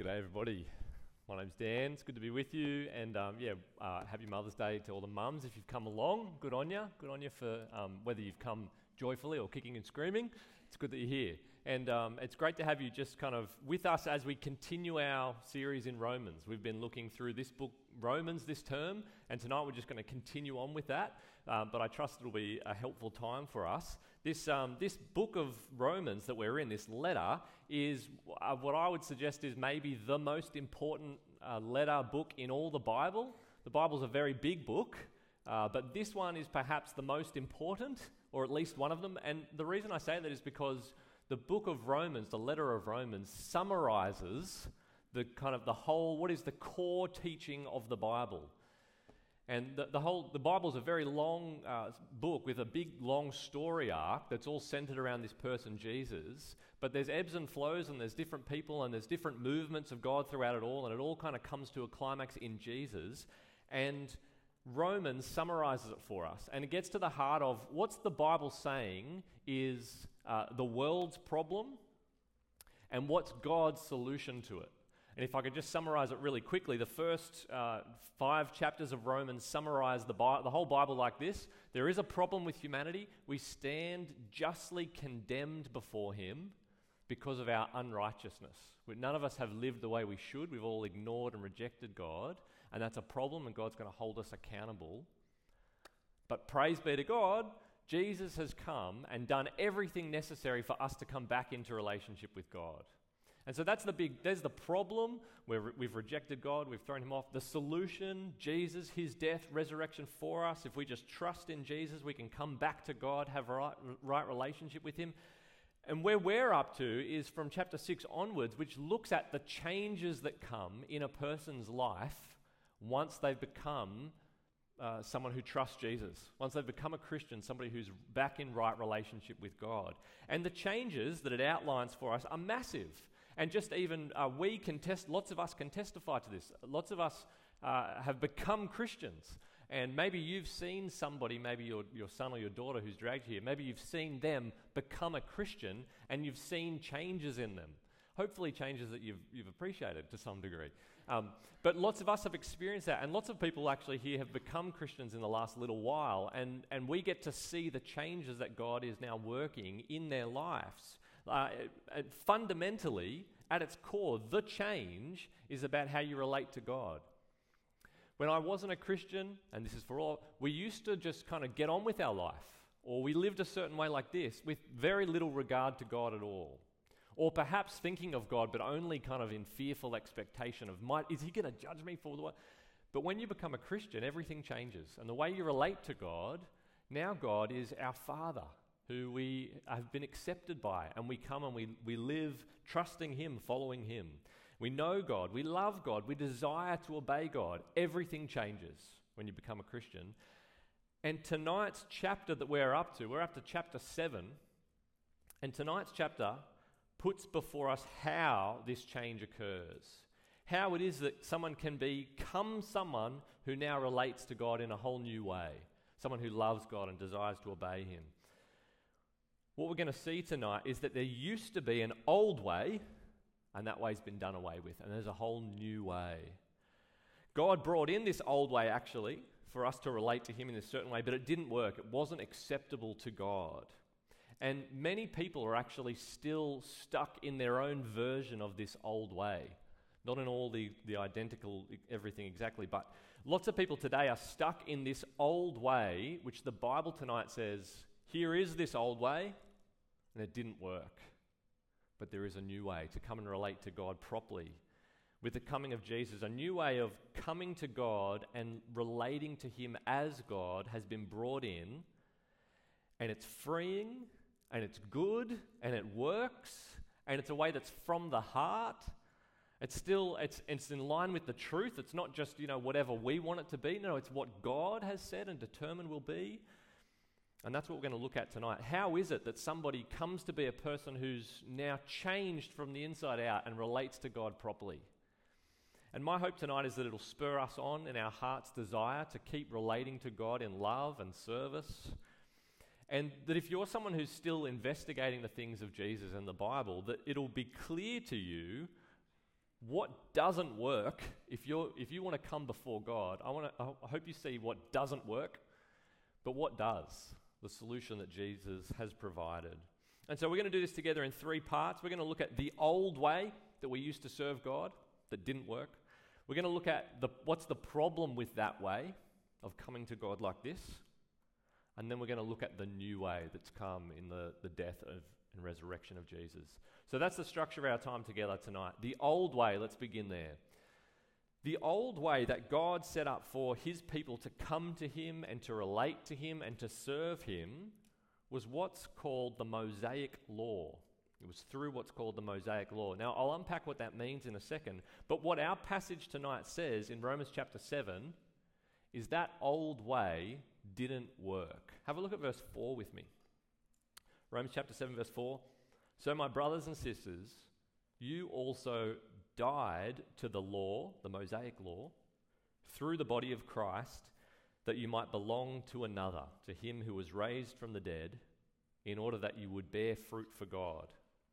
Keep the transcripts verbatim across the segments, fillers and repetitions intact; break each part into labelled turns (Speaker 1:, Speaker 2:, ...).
Speaker 1: G'day everybody. My name's Dan. It's good to be with you, and um, yeah, uh, happy Mother's Day to all the mums. If you've come along, good on you. Good on you for um, whether you've come joyfully or kicking and screaming. It's good that you're here, and um, it's great to have you just kind of with us as we continue our series in Romans. We've been looking through this book, Romans, this term, and tonight we're just going to continue on with that. Um, but I trust it'll be a helpful time for us. This um, this book of Romans that we're in, this letter, is uh, what I would suggest is maybe the most important uh, letter book in all the Bible. The Bible's a very big book, uh, but this one is perhaps the most important, or at least one of them. And the reason I say that is because the book of Romans, the letter of Romans, summarizes the kind of the whole, what is the core teaching of the Bible. And the, the whole, the Bible's a very long uh, book with a big, long story arc that's all centered around this person, Jesus. But there's ebbs and flows, and there's different people, and there's different movements of God throughout it all, and it all kind of comes to a climax in Jesus. And Romans summarizes it for us, and it gets to the heart of what's the Bible saying is uh, the world's problem, and what's God's solution to it. And if I could just summarize it really quickly, the first uh, five chapters of Romans summarize the, Bi- the whole Bible like this. There is a problem with humanity. We stand justly condemned before him because of our unrighteousness. We, none of us have lived the way we should. We've all ignored and rejected God, and that's a problem, and God's going to hold us accountable. But praise be to God, Jesus has come and done everything necessary for us to come back into relationship with God. And so that's the big, there's the problem, where we've rejected God, we've thrown him off. The solution, Jesus, his death, resurrection for us. If we just trust in Jesus, we can come back to God, have a right, right relationship with him. And where we're up to is from chapter six onwards, which looks at the changes that come in a person's life once they've become uh, someone who trusts Jesus. Once they've become a Christian, somebody who's back in right relationship with God. And the changes that it outlines for us are massive. And just even uh, we can test, lots of us can testify to this. Lots of us uh, have become Christians. And maybe you've seen somebody, maybe your, your son or your daughter who's dragged here, maybe you've seen them become a Christian and you've seen changes in them. Hopefully changes that you've, you've appreciated to some degree. Um, but lots of us have experienced that. And lots of people actually here have become Christians in the last little while. And, and we get to see the changes that God is now working in their lives. Uh, fundamentally, at its core, the change is about how you relate to God. When I wasn't a Christian, and this is for all, we used to just kind of get on with our life, or we lived a certain way like this, with very little regard to God at all. Or perhaps thinking of God, but only kind of in fearful expectation of, might, is he going to judge me for the way? But when you become a Christian, everything changes. And the way you relate to God, now God is our Father, who we have been accepted by, and we come and we, we live trusting him, following him. We know God, we love God, we desire to obey God. Everything changes when you become a Christian. And tonight's chapter that we're up to, we're up to chapter seven, and tonight's chapter puts before us how this change occurs. How it is that someone can become someone who now relates to God in a whole new way. Someone who loves God and desires to obey him. What we're going to see tonight is that there used to be an old way, and that way's been done away with, and there's a whole new way. God brought in this old way, actually, for us to relate to him in a certain way, but it didn't work. It wasn't acceptable to God. And many people are actually still stuck in their own version of this old way. Not in all the, the identical, everything exactly, but lots of people today are stuck in this old way, which the Bible tonight says, here is this old way, and it didn't work. But there is a new way to come and relate to God properly. With the coming of Jesus, a new way of coming to God and relating to him as God has been brought in, and it's freeing, and it's good, and it works, and it's a way that's from the heart. It's still, it's, it's in line with the truth. It's not just, you know, whatever we want it to be. No, it's what God has said and determined will be. And that's what we're going to look at tonight. How is it that somebody comes to be a person who's now changed from the inside out and relates to God properly? And my hope tonight is that it'll spur us on in our heart's desire to keep relating to God in love and service. And that if you're someone who's still investigating the things of Jesus and the Bible, that it'll be clear to you what doesn't work, if you're if you want to come before God, I want to I hope you see what doesn't work, but what does, the solution that Jesus has provided. And so we're going to do this together in three parts. We're going to look at the old way that we used to serve God that didn't work. We're going to look at the what's the problem with that way of coming to God like this. And then we're going to look at the new way that's come in the, the death of and resurrection of Jesus. So that's the structure of our time together tonight. The old way, let's begin there. The old way that God set up for his people to come to him and to relate to him and to serve him was what's called the Mosaic Law. It was through what's called the Mosaic Law. Now, I'll unpack what that means in a second, but what our passage tonight says in Romans chapter seven is that old way didn't work. Have a look at verse four with me. Romans chapter seven, verse four. So my brothers and sisters, you also died to the law, the Mosaic law, through the body of Christ, that you might belong to another, to him who was raised from the dead, in order that you would bear fruit for God.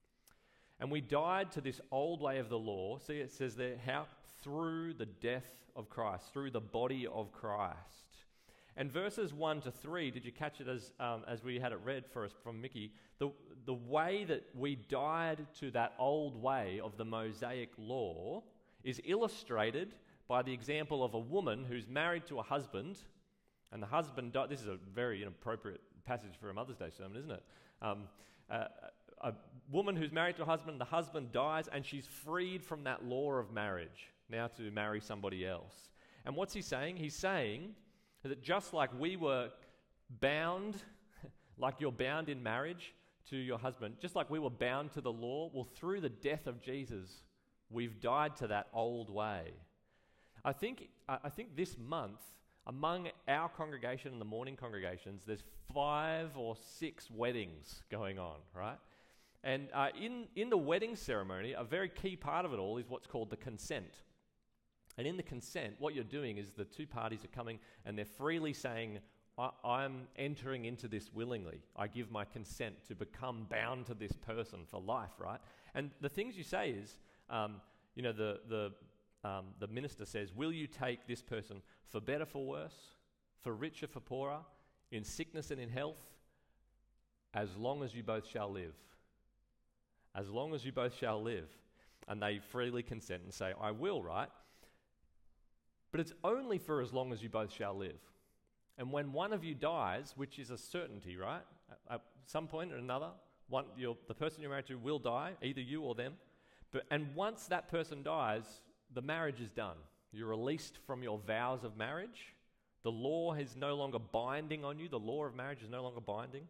Speaker 1: And we died to this old way of the law. See, it says there, how? Through the death of Christ, through the body of Christ. And verses one to three, did you catch it as um, as we had it read for us from Mickey? The, the way that we died to that old way of the Mosaic law is illustrated by the example of a woman who's married to a husband, and the husband died. This is a very inappropriate passage for a Mother's Day sermon, isn't it? Um, uh, a woman who's married to a husband, the husband dies, and she's freed from that law of marriage, now to marry somebody else. And what's he saying? He's saying that just like we were bound, like you're bound in marriage to your husband, just like we were bound to the law, well, through the death of Jesus, we've died to that old way. I think, I think this month, among our congregation and the morning congregations, there's five or six weddings going on, right? And uh, in, in the wedding ceremony, a very key part of it all is what's called the consent. And in the consent, what you're doing is the two parties are coming and they're freely saying, I- I'm entering into this willingly. I give my consent to become bound to this person for life, right? And the things you say is, um, you know, the, the, um, the minister says, will you take this person for better, for worse, for richer, for poorer, in sickness and in health, as long as you both shall live? As long as you both shall live. And they freely consent and say, I will, right? But it's only for as long as you both shall live. And when one of you dies, which is a certainty, right? At, at some point or another, one, you're, the person you're married to will die, either you or them. But and once that person dies, the marriage is done. You're released from your vows of marriage. The law is no longer binding on you. The law of marriage is no longer binding.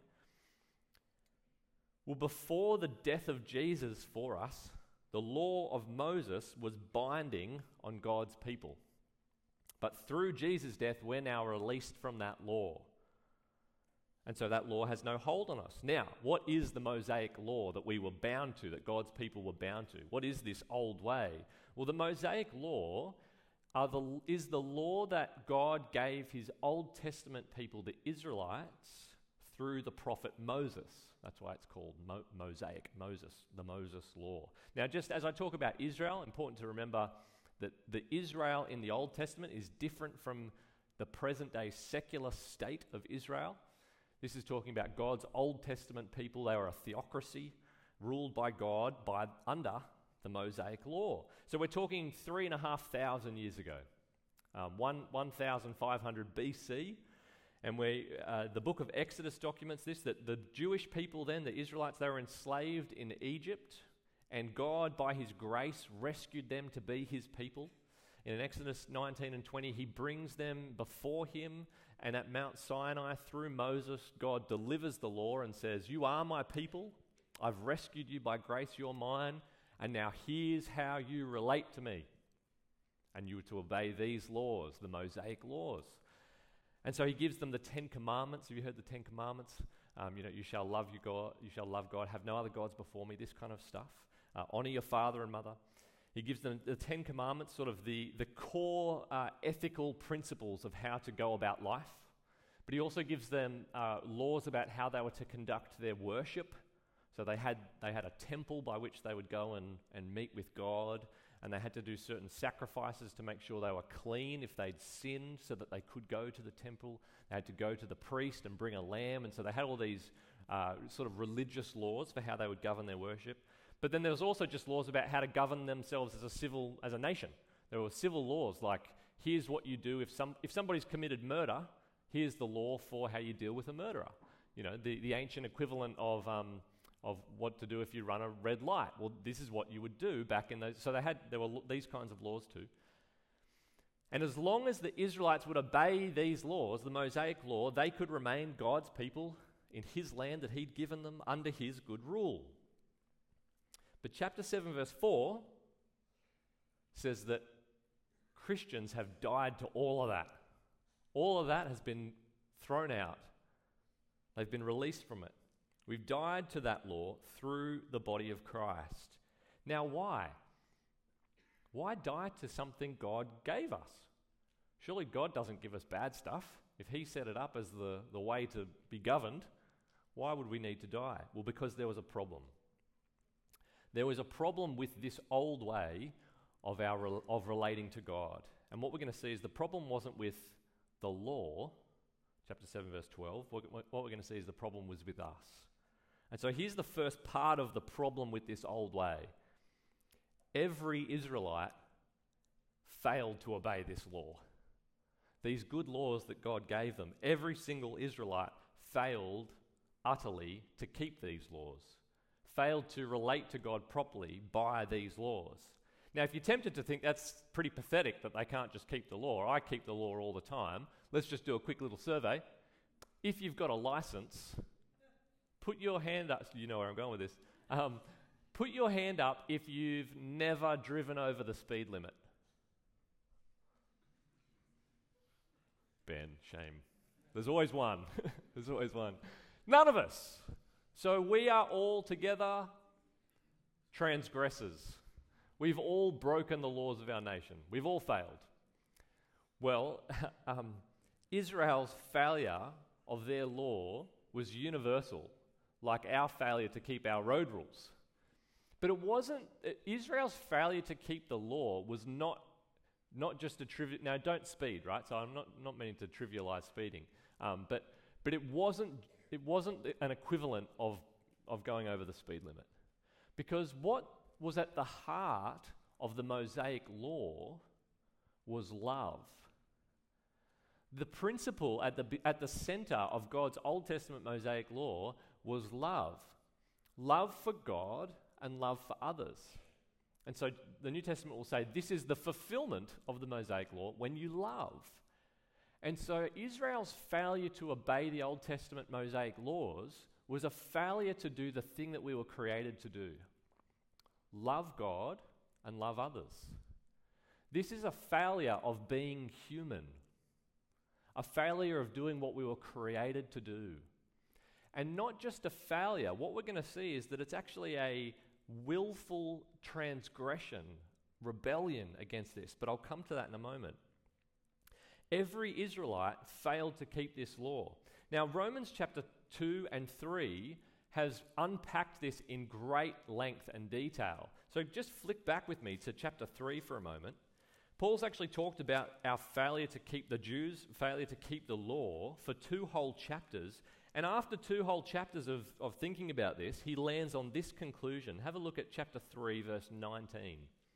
Speaker 1: Well, before the death of Jesus for us, the law of Moses was binding on God's people. But through Jesus' death, we're now released from that law. And so that law has no hold on us. Now, what is the Mosaic law that we were bound to, that God's people were bound to? What is this old way? Well, the Mosaic law are the, is the law that God gave his Old Testament people, the Israelites, through the prophet Moses. That's why it's called Mo- Mosaic, Moses, the Moses law. Now, just as I talk about Israel, important to remember that the Israel in the Old Testament is different from the present-day secular state of Israel. This is talking about God's Old Testament people. They were a theocracy ruled by God by under the Mosaic law. So we're talking three and a half thousand years ago, um, one, one thousand five hundred B C. And we, uh, the book of Exodus documents this, that the Jewish people then, the Israelites, they were enslaved in Egypt. And God, by his grace, rescued them to be his people. In Exodus nineteen and twenty, he brings them before him. And at Mount Sinai, through Moses, God delivers the law and says, you are my people. I've rescued you by grace, you're mine. And now here's how you relate to me. And you are to obey these laws, the Mosaic laws. And so he gives them the Ten Commandments. Have you heard the Ten Commandments? Um, you know, you shall love your God, you shall love God, have no other gods before me, this kind of stuff. Uh, honor your father and mother. He gives them the Ten Commandments, sort of the, the core uh, ethical principles of how to go about life. But he also gives them uh, laws about how they were to conduct their worship. So they had they had a temple by which they would go and, and meet with God. and they had to do certain sacrifices to make sure they were clean if they'd sinned so that they could go to the temple. They had to go to the priest and bring a lamb, and so they had all these uh, sort of religious laws for how they would govern their worship. But then there was also just laws about how to govern themselves as a civil, as a nation. There were civil laws like, here's what you do if some if somebody's committed murder, here's the law for how you deal with a murderer. You know, the, the ancient equivalent of um, of what to do if you run a red light. Well, this is what you would do back in those. So they had there were lo- these kinds of laws too. And as long as the Israelites would obey these laws, the Mosaic law, they could remain God's people in his land that he'd given them under his good rule. But chapter seven verse four says that Christians have died to all of that. All of that has been thrown out. They've been released from it. We've died to that law through the body of Christ. Now why? Why die to something God gave us? Surely God doesn't give us bad stuff. If he set it up as the, the way to be governed, why would we need to die? Well, because there was a problem. There was a problem with this old way of our of relating to God. And what we're going to see is the problem wasn't with the law, chapter seven, verse twelve. What, what we're going to see is the problem was with us. And so here's the first part of the problem with this old way. Every Israelite failed to obey this law. These good laws that God gave them, every single Israelite failed utterly to keep these laws, failed to relate to God properly by these laws. Now, if you're tempted to think that's pretty pathetic that they can't just keep the law, I keep the law all the time, let's just do a quick little survey. If you've got a license, put your hand up. You know where I'm going with this. Um, put your hand up if you've never driven over the speed limit. Ben, shame. There's always one. There's always one. None of us. So we are all together transgressors. We've all broken the laws of our nation. We've all failed. Well, um, Israel's failure of their law was universal, like our failure to keep our road rules. But it wasn't, Israel's failure to keep the law was not not just a trivial, now don't speed, right? So I'm not, not meaning to trivialize speeding, um, but but it wasn't it wasn't an equivalent of, of going over the speed limit. Because what was at the heart of the Mosaic law was love. The principle at the at the center of God's Old Testament Mosaic law was love. Love for God and love for others. And so the New Testament will say this is the fulfillment of the Mosaic law when you love. And so Israel's failure to obey the Old Testament Mosaic laws was a failure to do the thing that we were created to do. Love God and love others. This is a failure of being human. A failure of doing what we were created to do. And not just a failure. What we're going to see is that it's actually a willful transgression, rebellion against this. But I'll come to that in a moment. Every Israelite failed to keep this law. Now, Romans chapter two and three has unpacked this in great length and detail. So just flick back with me to chapter three for a moment. Paul's actually talked about our failure to keep the Jews, failure to keep the law for two whole chapters. And after two whole chapters of, of thinking about this, he lands on this conclusion. Have a look at chapter three, verse nineteen.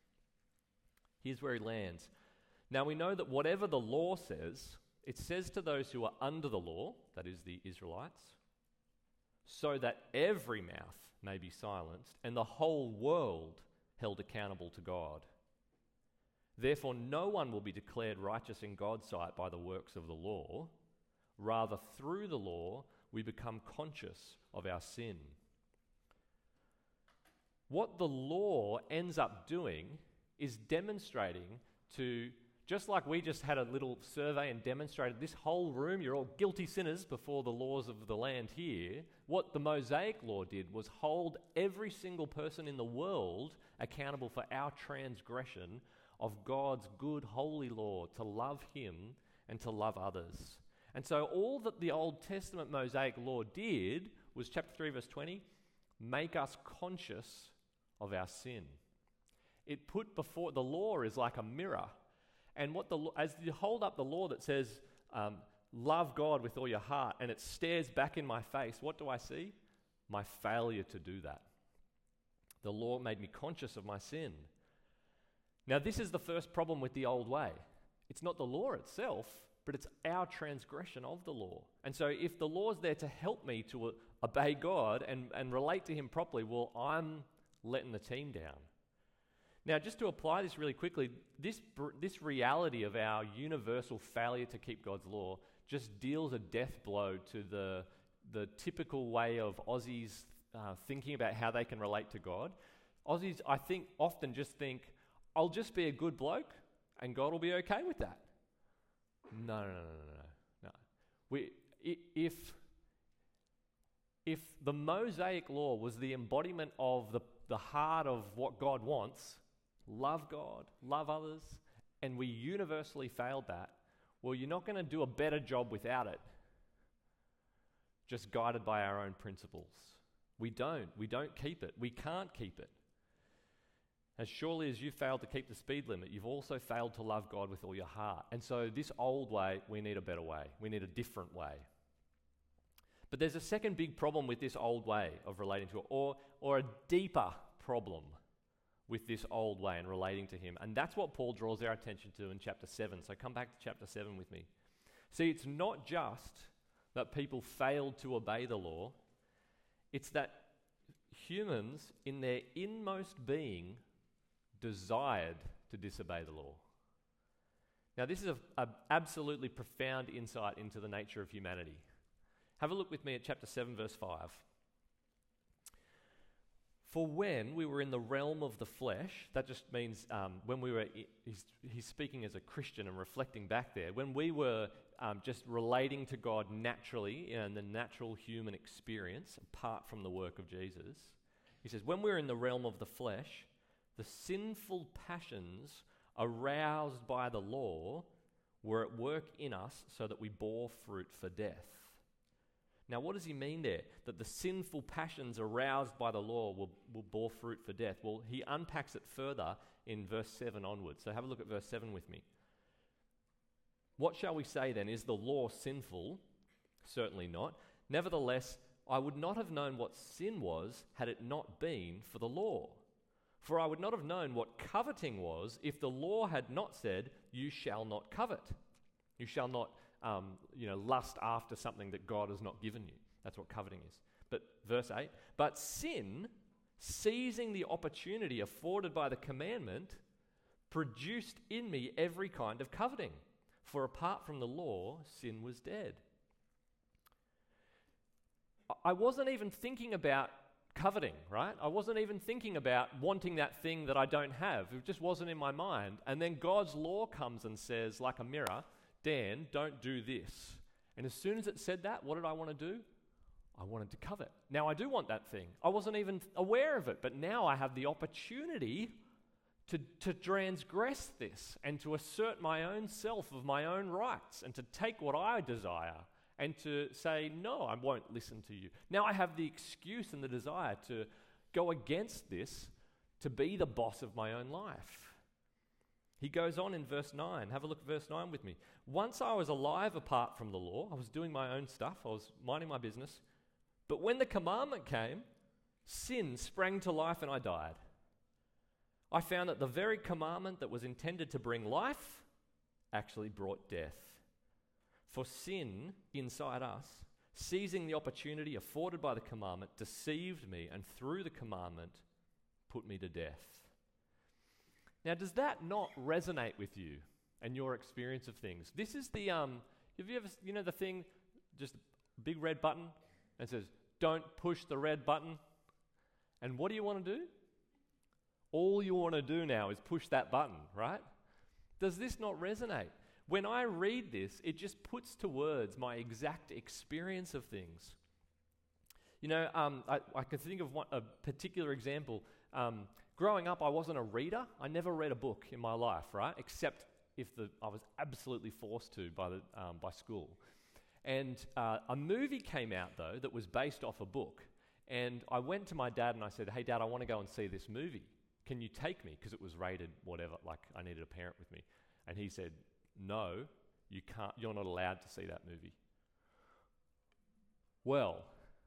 Speaker 1: Here's where he lands. Now we know that whatever the law says, it says to those who are under the law, that is the Israelites, so that every mouth may be silenced and the whole world held accountable to God. Therefore, no one will be declared righteous in God's sight by the works of the law. Rather, through the law, we become conscious of our sin. What the law ends up doing is demonstrating to, just like we just had a little survey and demonstrated this whole room, you're all guilty sinners before the laws of the land here. What the Mosaic law did was hold every single person in the world accountable for our transgression of God's good, holy law, to love him and to love others. And so all that the Old Testament Mosaic law did was, chapter three, verse twenty, make us conscious of our sin. It put before, the law is like a mirror. And what the as you hold up the law that says, um, love God with all your heart, and it stares back in my face, what do I see? My failure to do that. The law made me conscious of my sin. Now, this is the first problem with the old way. It's not the law itself, but it's our transgression of the law. And so if the law's there to help me to uh, obey God and, and relate to him properly, well, I'm letting the team down. Now, just to apply this really quickly, this, this reality of our universal failure to keep God's law just deals a death blow to the, the typical way of Aussies uh, thinking about how they can relate to God. Aussies, I think, often just think, I'll just be a good bloke and God will be okay with that. No, no, no, no, no, no. We, i- if, if the Mosaic law was the embodiment of the, the heart of what God wants, love God, love others, and we universally failed that, well, you're not going to do a better job without it, just guided by our own principles. We don't. We don't keep it. We can't keep it. As surely as you failed to keep the speed limit, you've also failed to love God with all your heart. And so this old way, we need a better way. We need a different way. But there's a second big problem with this old way of relating to it, or, or a deeper problem with this old way and relating to him. And that's what Paul draws our attention to in chapter seven. So come back to chapter seven with me. See, it's not just that people failed to obey the law. It's that humans, in their inmost being, desired to disobey the law. Now, this is an absolutely profound insight into the nature of humanity. Have a look with me at chapter seven, verse five. For when we were in the realm of the flesh, that just means um, when we were, he's, he's speaking as a Christian and reflecting back there, when we were um, just relating to God naturally in the natural human experience, apart from the work of Jesus, he says, when we were in the realm of the flesh, the sinful passions aroused by the law were at work in us so that we bore fruit for death. Now, what does he mean there? That the sinful passions aroused by the law will, will bore fruit for death? Well, he unpacks it further in verse seven onwards. So have a look at verse seven with me. What shall we say then? Is the law sinful? Certainly not. Nevertheless, I would not have known what sin was had it not been for the law. For I would not have known what coveting was if the law had not said, you shall not covet. You shall not um, you know, lust after something that God has not given you. That's what coveting is. But verse eight, but sin, seizing the opportunity afforded by the commandment, produced in me every kind of coveting. For apart from the law, sin was dead. I wasn't even thinking about coveting, right? I wasn't even thinking about wanting that thing that I don't have. It just wasn't in my mind. And then God's law comes and says, like a mirror, Dan, don't do this. And as soon as it said that, what did I want to do? I wanted to covet. Now I do want that thing. I wasn't even aware of it, but now I have the opportunity to, to transgress this and to assert my own self of my own rights and to take what I desire and to say, no, I won't listen to you. Now I have the excuse and the desire to go against this, to be the boss of my own life. He goes on in verse nine. Have a look at verse nine with me. Once I was alive apart from the law. I was doing my own stuff. I was minding my business. But when the commandment came, sin sprang to life and I died. I found that the very commandment that was intended to bring life actually brought death. For sin inside us, seizing the opportunity afforded by the commandment, deceived me and through the commandment put me to death. Now, does that not resonate with you and your experience of things? This is the, um, have you ever, you know the thing, just a big red button and it says, don't push the red button. And what do you want to do? All you want to do now is push that button, right? Does this not resonate? When I read this, it just puts to words my exact experience of things. You know, um, I, I can think of one, a particular example. Um, growing up, I wasn't a reader. I never read a book in my life, right? Except if the, I was absolutely forced to by, the, um, by school. And uh, a movie came out, though, that was based off a book. And I went to my dad and I said, hey, Dad, I want to go and see this movie. can you take me? Because it was rated whatever, like I needed a parent with me. And he said, no, you can't, you're not allowed to see that movie. Well,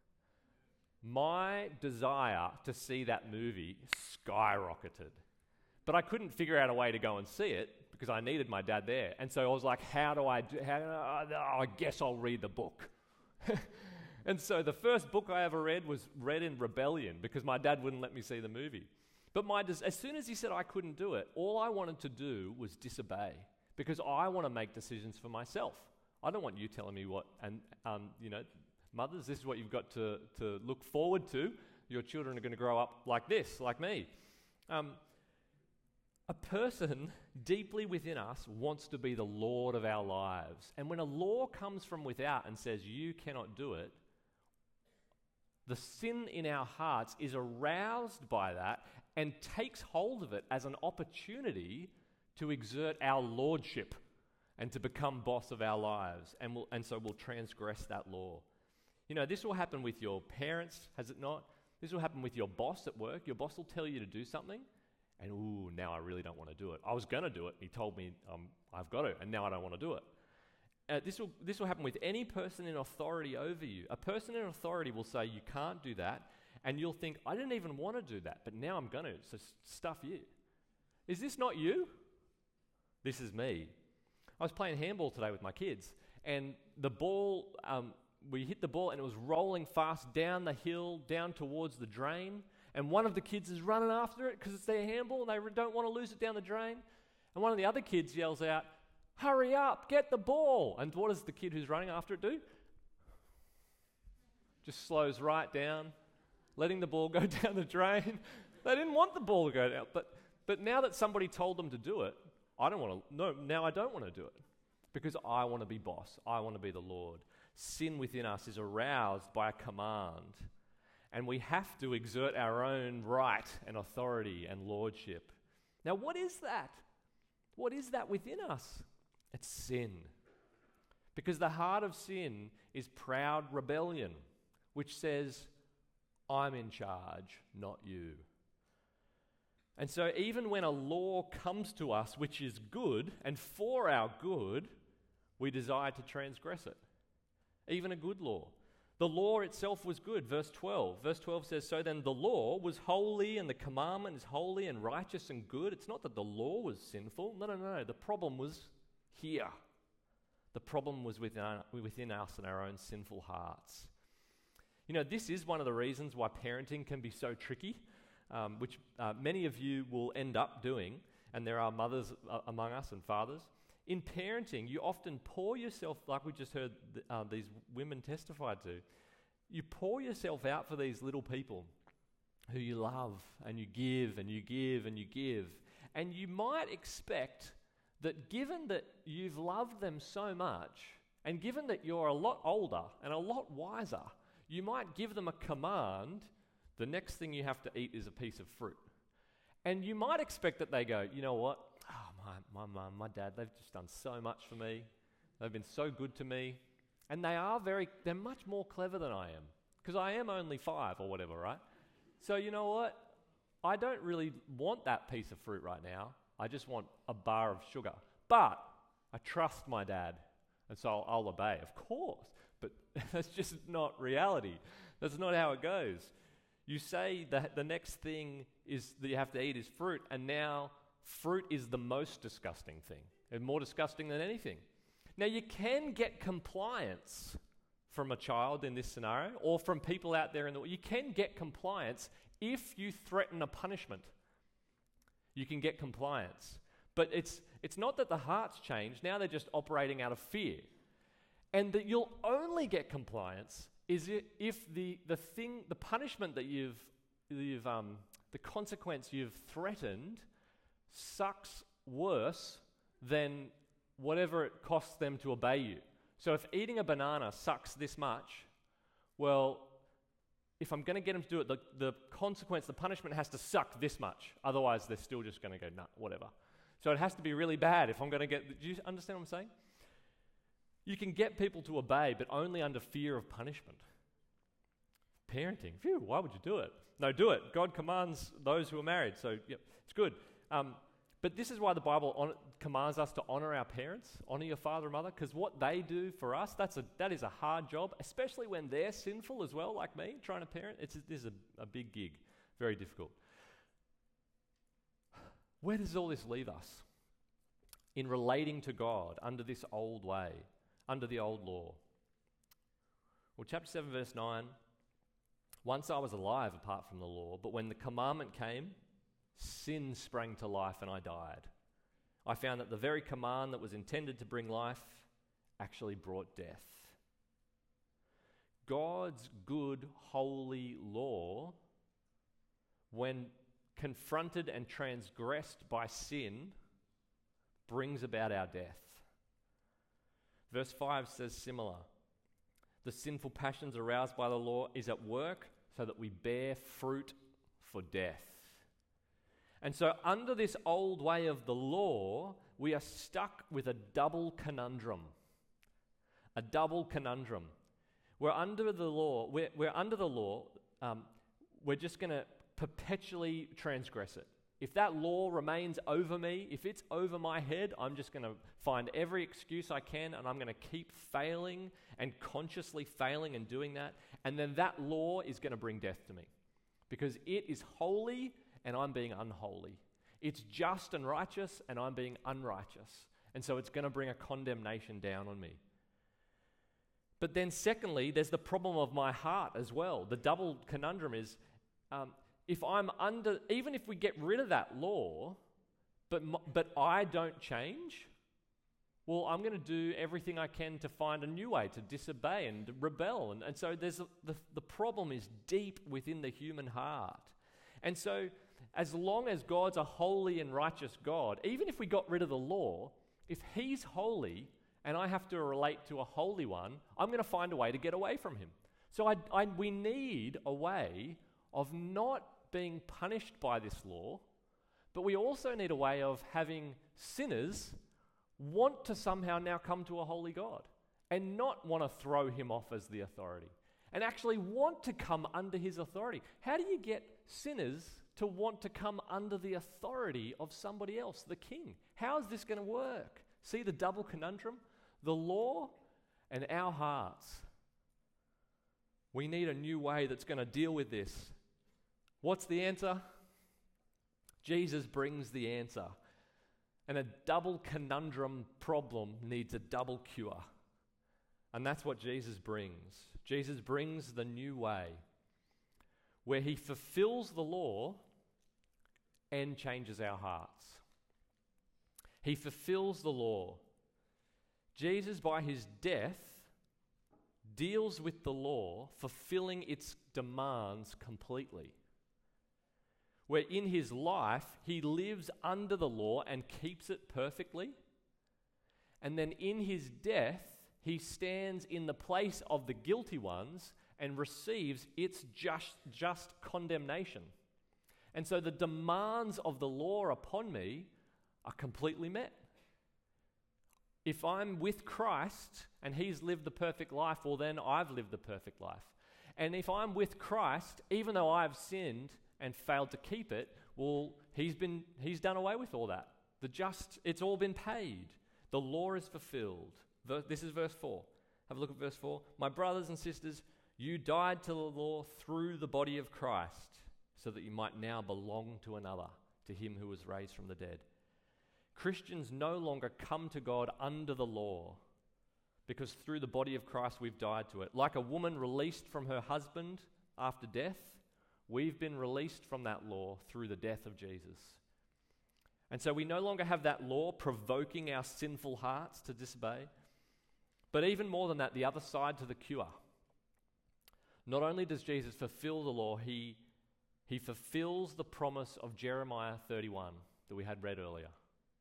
Speaker 1: my desire to see that movie skyrocketed. But I couldn't figure out a way to go and see it because I needed my dad there. And so I was like, how do I do, how, oh, I guess I'll read the book. And so the first book I ever read was read in rebellion because my dad wouldn't let me see the movie. But my des- as soon as he said I couldn't do it, all I wanted to do was disobey because I want to make decisions for myself. I don't want you telling me what, and um, you know, mothers, this is what you've got to, to look forward to. Your children are going to grow up like this, like me. Um, a person deeply within us wants to be the Lord of our lives. And when a law comes from without and says you cannot do it, the sin in our hearts is aroused by that and takes hold of it as an opportunity to exert our lordship and to become boss of our lives. And, we'll, and so we'll transgress that law. You know, this will happen with your parents, has it not? This will happen with your boss at work. Your boss will tell you to do something, and ooh, now I really don't want to do it. I was going to do it. He told me um, I've got to, and now I don't want to do it. Uh, this will this will happen with any person in authority over you. A person in authority will say, you can't do that, and you'll think, I didn't even want to do that, but now I'm going to, so stuff you. Is this not you? This is me. I was playing handball today with my kids, and the ball, um, we hit the ball, and it was rolling fast down the hill, down towards the drain, and one of the kids is running after it because it's their handball, and they re- don't want to lose it down the drain, and one of the other kids yells out, hurry up, get the ball. And what does the kid who's running after it do? Just slows right down, letting the ball go down the drain. They didn't want the ball to go down, but but now that somebody told them to do it, I don't want to, no, now I don't want to do it because I want to be boss. I want to be the Lord. Sin within us is aroused by a command, and we have to exert our own right and authority and lordship. Now, what is that? What is that within us? It's sin. Because the heart of sin is proud rebellion, which says, I'm in charge, not you. And so even when a law comes to us which is good and for our good, we desire to transgress it. Even a good law. The law itself was good. Verse twelve. Verse twelve says, so then the law was holy and the commandment is holy and righteous and good. It's not that the law was sinful. No, no, no. The problem was here. The problem was within, within us and our own sinful hearts. You know, this is one of the reasons why parenting can be so tricky, um, which uh, many of you will end up doing, and there are mothers uh, among us and fathers. In parenting, you often pour yourself, like we just heard th- uh, these women testify to, you pour yourself out for these little people who you love, and you give, and you give, and you give. And you might expect that given that you've loved them so much, and given that you're a lot older and a lot wiser, you might give them a command, the next thing you have to eat is a piece of fruit. And you might expect that they go, you know what? Oh, my, my mum, my dad, they've just done so much for me. They've been so good to me. And they are very, they're much more clever than I am. Because I am only five or whatever, right? So you know what? I don't really want that piece of fruit right now. I just want a bar of sugar. But I trust my dad, and so I'll, I'll obey, of course. But that's just not reality. That's not how it goes. You say that the next thing is that you have to eat is fruit, and now fruit is the most disgusting thing, and more disgusting than anything. Now, you can get compliance from a child in this scenario, or from people out there in the world. You can get compliance if you threaten a punishment. You can get compliance. But it's it's not that the heart's changed. Now they're just operating out of fear. And that you'll only get compliance is it if the, the thing, the punishment that you've, you've um, the consequence you've threatened sucks worse than whatever it costs them to obey you. So if eating a banana sucks this much, well, if I'm going to get them to do it, the, the consequence, the punishment has to suck this much. Otherwise, they're still just going to go, nah, whatever. So it has to be really bad if I'm going to get... Do you understand what I'm saying? You can get people to obey, but only under fear of punishment. Parenting. Phew, why would you do it? No, do it. God commands those who are married. So, yep, it's good. Um, but this is why the Bible on, commands us to honor our parents, honor your father and mother, because what they do for us, that's a, that is a hard job, especially when they're sinful as well, like me, trying to parent. It's, this is a, a big gig. Very difficult. Where does all this leave us? In relating to God under this old way, under the old law. Well, chapter seven, verse nine, once I was alive apart from the law, but when the commandment came, sin sprang to life and I died. I found that the very command that was intended to bring life actually brought death. God's good, holy law, when confronted and transgressed by sin, brings about our death. Verse five says similar. The sinful passions aroused by the law is at work so that we bear fruit for death. And so under this old way of the law, we are stuck with a double conundrum. A double conundrum. We're under the law, we're, we're under the law, um, we're just going to perpetually transgress it. If that law remains over me, if it's over my head, I'm just going to find every excuse I can and I'm going to keep failing and consciously failing and doing that. And then that law is going to bring death to me because it is holy and I'm being unholy. It's just and righteous and I'm being unrighteous. And so it's going to bring a condemnation down on me. But then secondly, there's the problem of my heart as well. The double conundrum is, um, if I'm under, even if we get rid of that law, but but I don't change, well, I'm going to do everything I can to find a new way to disobey and rebel. And, and so there's a, the, the problem is deep within the human heart. And so as long as God's a holy and righteous God, even if we got rid of the law, if he's holy and I have to relate to a holy one, I'm going to find a way to get away from him. So I, I, we need a way of not being punished by this law, but we also need a way of having sinners want to somehow now come to a holy God and not want to throw him off as the authority and actually want to come under his authority. How do you get sinners to want to come under the authority of somebody else, the king? How is this going to work? See the double conundrum? The law and our hearts. We need a new way that's going to deal with this. What's the answer? Jesus brings the answer. And a double conundrum problem needs a double cure. And that's what Jesus brings. Jesus brings the new way where he fulfills the law and changes our hearts. He fulfills the law. Jesus, by his death, deals with the law, fulfilling its demands completely. Where in his life, he lives under the law and keeps it perfectly. And then in his death, he stands in the place of the guilty ones and receives its just, just condemnation. And so the demands of the law upon me are completely met. If I'm with Christ and he's lived the perfect life, well then I've lived the perfect life. And if I'm with Christ, even though I've sinned and failed to keep it, well, he's been he's done away with all that. The just, it's all been paid. The law is fulfilled. The, this is verse four. Have a look at verse four. My brothers and sisters, you died to the law through the body of Christ, so that you might now belong to another, to him who was raised from the dead. Christians no longer come to God under the law, because through the body of Christ we've died to it. Like a woman released from her husband after death, we've been released from that law through the death of Jesus. And so we no longer have that law provoking our sinful hearts to disobey. But even more than that, the other side to the cure. Not only does Jesus fulfill the law, he, he fulfills the promise of Jeremiah thirty-one that we had read earlier.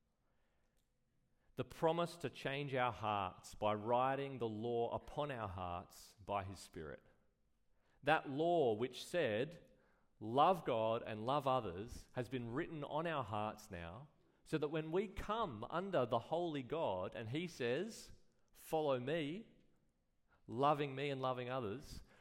Speaker 1: The promise to change our hearts by writing the law upon our hearts by his Spirit. That law which said, love God and love others, has been written on our hearts now, so that when we come under the holy God and he says, follow me, loving me and loving others,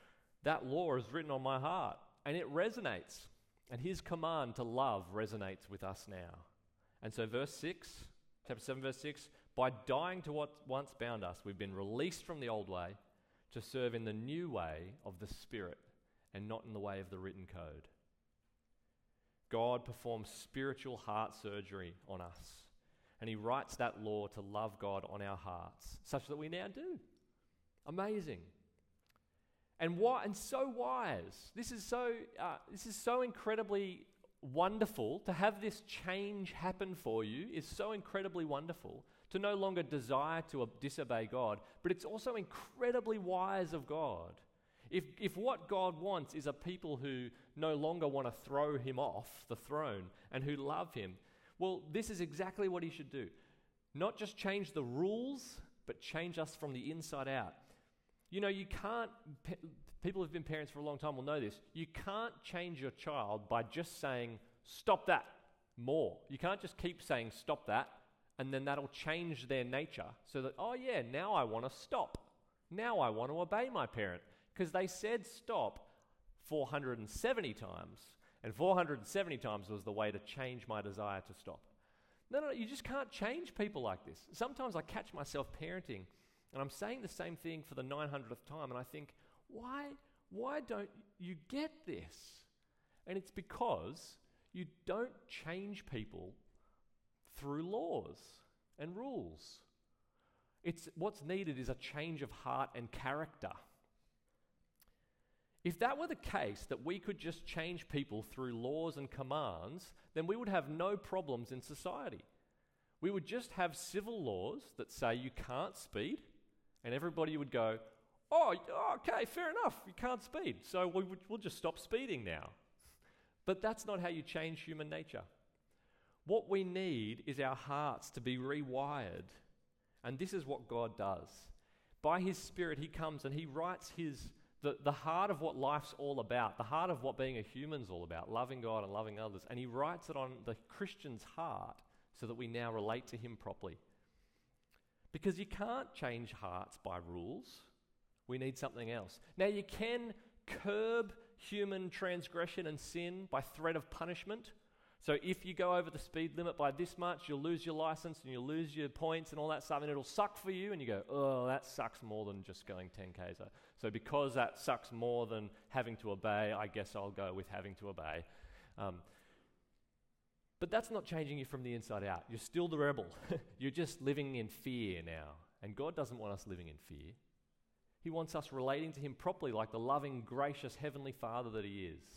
Speaker 1: that law is written on my heart, and it resonates. And his command to love resonates with us now. And so verse six, chapter seven, verse six, by dying to what once bound us, we've been released from the old way to serve in the new way of the Spirit and not in the way of the written code. God performs spiritual heart surgery on us, and he writes that law to love God on our hearts, such that we now do. Amazing. And why? And so wise. This is so. Uh, this is so incredibly wonderful to have this change happen for you. Is so incredibly wonderful to no longer desire to uh, disobey God, but it's also incredibly wise of God. If if what God wants is a people who no longer want to throw him off the throne and who love him, well, this is exactly what he should do. Not just change the rules, but change us from the inside out. You know, you can't, pe- people who've been parents for a long time will know this, you can't change your child by just saying, stop that, more. You can't just keep saying, stop that, and then that'll change their nature so that, oh yeah, now I want to stop. Now I want to obey my parent. Because they said stop four hundred seventy times, and four hundred seventy times was the way to change my desire to stop. No, no, you just can't change people like this. Sometimes I catch myself parenting, and I'm saying the same thing for the nine hundredth time, and I think, why, why don't you get this? And it's because you don't change people through laws and rules. It's what's needed is a change of heart and character. If that were the case, that we could just change people through laws and commands, then we would have no problems in society. We would just have civil laws that say you can't speed, and everybody would go, oh, okay, fair enough, you can't speed, so we would, we'll just stop speeding now. But that's not how you change human nature. What we need is our hearts to be rewired, and this is what God does. By his Spirit, he comes and he writes his The, the heart of what life's all about, the heart of what being a human's all about, loving God and loving others. And he writes it on the Christian's heart so that we now relate to him properly. Because you can't change hearts by rules. We need something else. Now you can curb human transgression and sin by threat of punishment. So if you go over the speed limit by this much, you'll lose your license and you'll lose your points and all that stuff, and it'll suck for you, and you go, oh, that sucks more than just going ten kays. So because that sucks more than having to obey, I guess I'll go with having to obey. Um, but that's not changing you from the inside out. You're still the rebel. You're just living in fear now. And God doesn't want us living in fear. He wants us relating to him properly like the loving, gracious Heavenly Father that he is.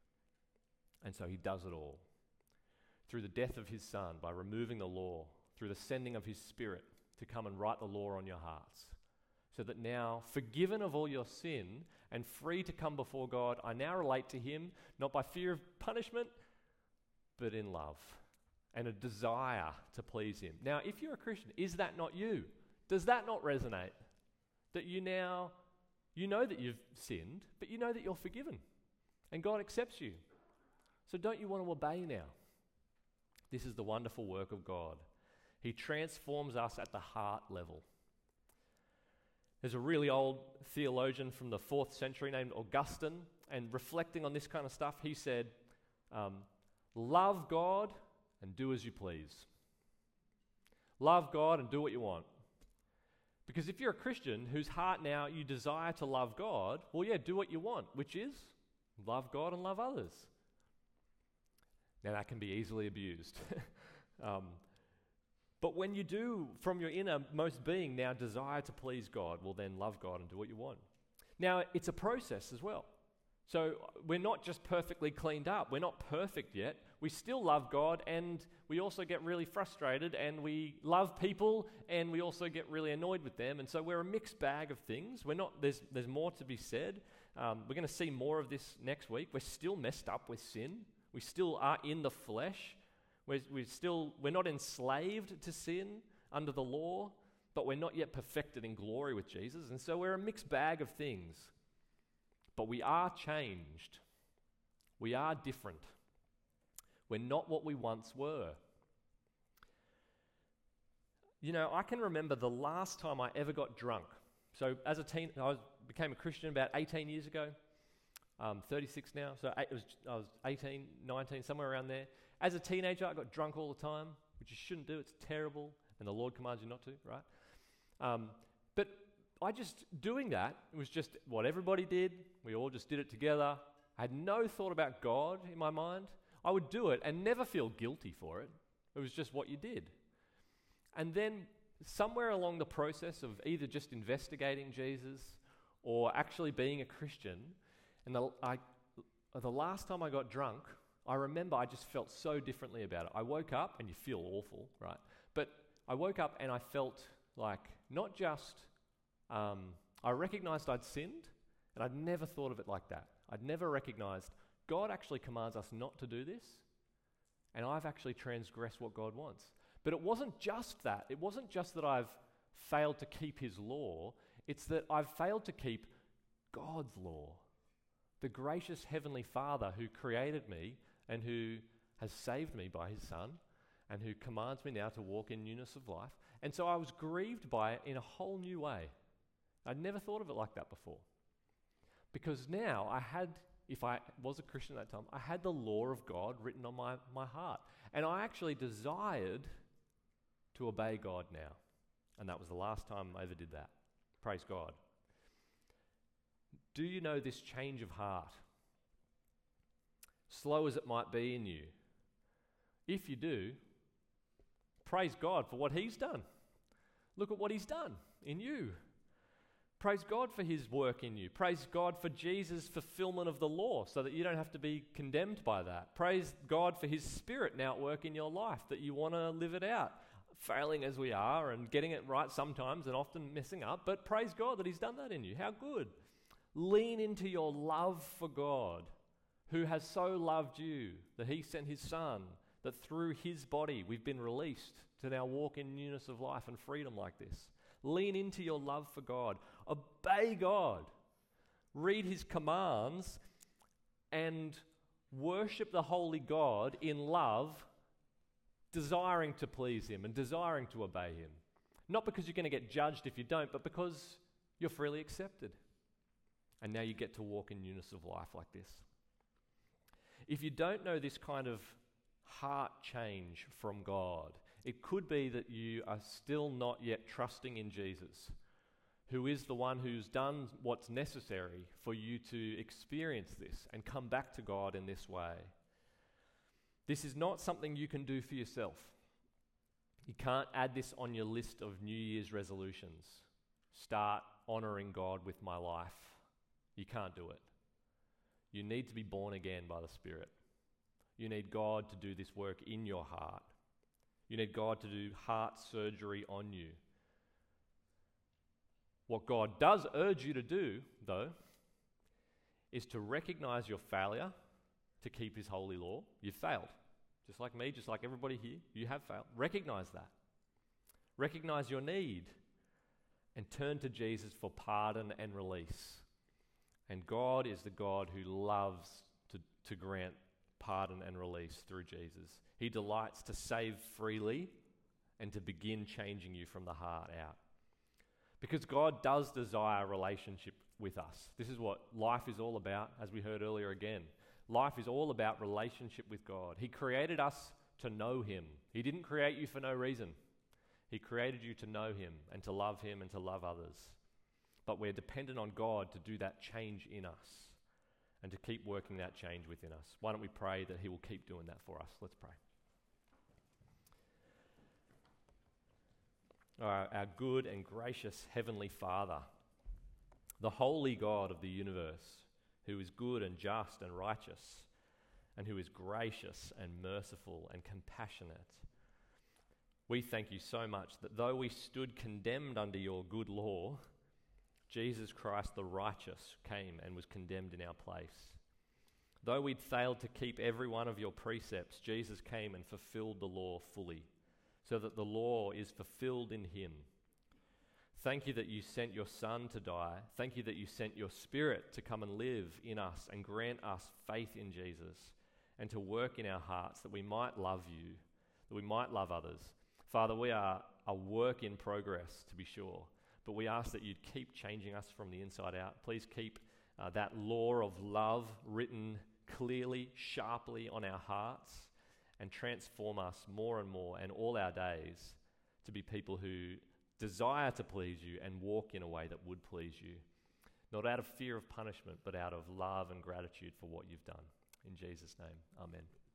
Speaker 1: And so he does it all. Through the death of his Son, by removing the law, through the sending of his Spirit to come and write the law on your hearts. So that now, forgiven of all your sin and free to come before God, I now relate to him, not by fear of punishment, but in love and a desire to please him. Now, if you're a Christian, is that not you? Does that not resonate? That you now, you know that you've sinned, but you know that you're forgiven and God accepts you. So don't you want to obey now? This is the wonderful work of God. He transforms us at the heart level. There's a really old theologian from the fourth century named Augustine, and reflecting on this kind of stuff, he said, um, love God and do as you please. Love God and do what you want. Because if you're a Christian whose heart now you desire to love God, well, yeah, do what you want, which is love God and love others. Now, that can be easily abused. um, but when you do, from your innermost being, now desire to please God, well, then love God and do what you want. Now, it's a process as well. So we're not just perfectly cleaned up. We're not perfect yet. We still love God, and we also get really frustrated, and we love people, and we also get really annoyed with them. And so we're a mixed bag of things. We're not. There's there's more to be said. Um, we're going to see more of this next week. We're still messed up with sin. We still are in the flesh. We're, we're still, we're not enslaved to sin under the law, but we're not yet perfected in glory with Jesus. And so we're a mixed bag of things. But we are changed. We are different. We're not what we once were. You know, I can remember the last time I ever got drunk. So as a teen, I was, became a Christian about eighteen years ago. um, thirty-six now, so eight, it was, I was eighteen, nineteen, somewhere around there. As a teenager, I got drunk all the time, which you shouldn't do. It's terrible, and the Lord commands you not to, right? Um, but I just, doing that, it was just what everybody did. We all just did it together. I had no thought about God in my mind. I would do it and never feel guilty for it. It was just what you did. And then somewhere along the process of either just investigating Jesus or actually being a Christian, and the, I, the last time I got drunk, I remember I just felt so differently about it. I woke up, and you feel awful, right? But I woke up and I felt like not just, um, I recognized I'd sinned, and I'd never thought of it like that. I'd never recognized God actually commands us not to do this, and I've actually transgressed what God wants. But it wasn't just that. It wasn't just that I've failed to keep his law. It's that I've failed to keep God's law. The gracious Heavenly Father who created me and who has saved me by his Son and who commands me now to walk in newness of life. And so I was grieved by it in a whole new way. I'd never thought of it like that before. Because now I had, if I was a Christian at that time, I had the law of God written on my, my heart. And I actually desired to obey God now. And that was the last time I ever did that. Praise God. Do you know this change of heart? Slow as it might be in you. If you do, praise God for what he's done. Look at what he's done in you. Praise God for his work in you. Praise God for Jesus' fulfillment of the law so that you don't have to be condemned by that. Praise God for his Spirit now at work in your life, that you want to live it out, failing as we are and getting it right sometimes and often messing up. But praise God that he's done that in you. How good. Lean into your love for God, who has so loved you that he sent his Son, that through his body we've been released to now walk in newness of life and freedom like this. Lean into your love for God. Obey God. Read his commands and worship the holy God in love, desiring to please him and desiring to obey him. Not because you're going to get judged if you don't, but because you're freely accepted. And now you get to walk in newness of life like this. If you don't know this kind of heart change from God, it could be that you are still not yet trusting in Jesus, who is the one who's done what's necessary for you to experience this and come back to God in this way. This is not something you can do for yourself. You can't add this on your list of New Year's resolutions. Start honoring God with my life. You can't do it. You need to be born again by the Spirit. You need God to do this work in your heart. You need God to do heart surgery on you. What God does urge you to do, though, is to recognize your failure to keep his holy law. You've failed. Just like me, just like everybody here, you have failed. Recognize that. Recognize your need and turn to Jesus for pardon and release. And God is the God who loves to, to grant pardon and release through Jesus. He delights to save freely and to begin changing you from the heart out. Because God does desire a relationship with us. This is what life is all about, as we heard earlier again. Life is all about relationship with God. He created us to know him. He didn't create you for no reason. He created you to know him and to love him and to love others. But we're dependent on God to do that change in us and to keep working that change within us. Why don't we pray that he will keep doing that for us? Let's pray. Our, our good and gracious Heavenly Father, the holy God of the universe, who is good and just and righteous, and who is gracious and merciful and compassionate, we thank you so much that though we stood condemned under your good law, Jesus Christ the righteous came and was condemned in our place. Though we'd failed to keep every one of your precepts, Jesus came and fulfilled the law fully, so that the law is fulfilled in him. Thank you that you sent your Son to die. Thank you that you sent your Spirit to come and live in us and grant us faith in Jesus and to work in our hearts that we might love you, that we might love others. Father, we are a work in progress, to be sure, but we ask that you'd keep changing us from the inside out. Please keep uh, that law of love written clearly, sharply on our hearts, and transform us more and more and all our days to be people who desire to please you and walk in a way that would please you, not out of fear of punishment, but out of love and gratitude for what you've done. In Jesus' name, amen.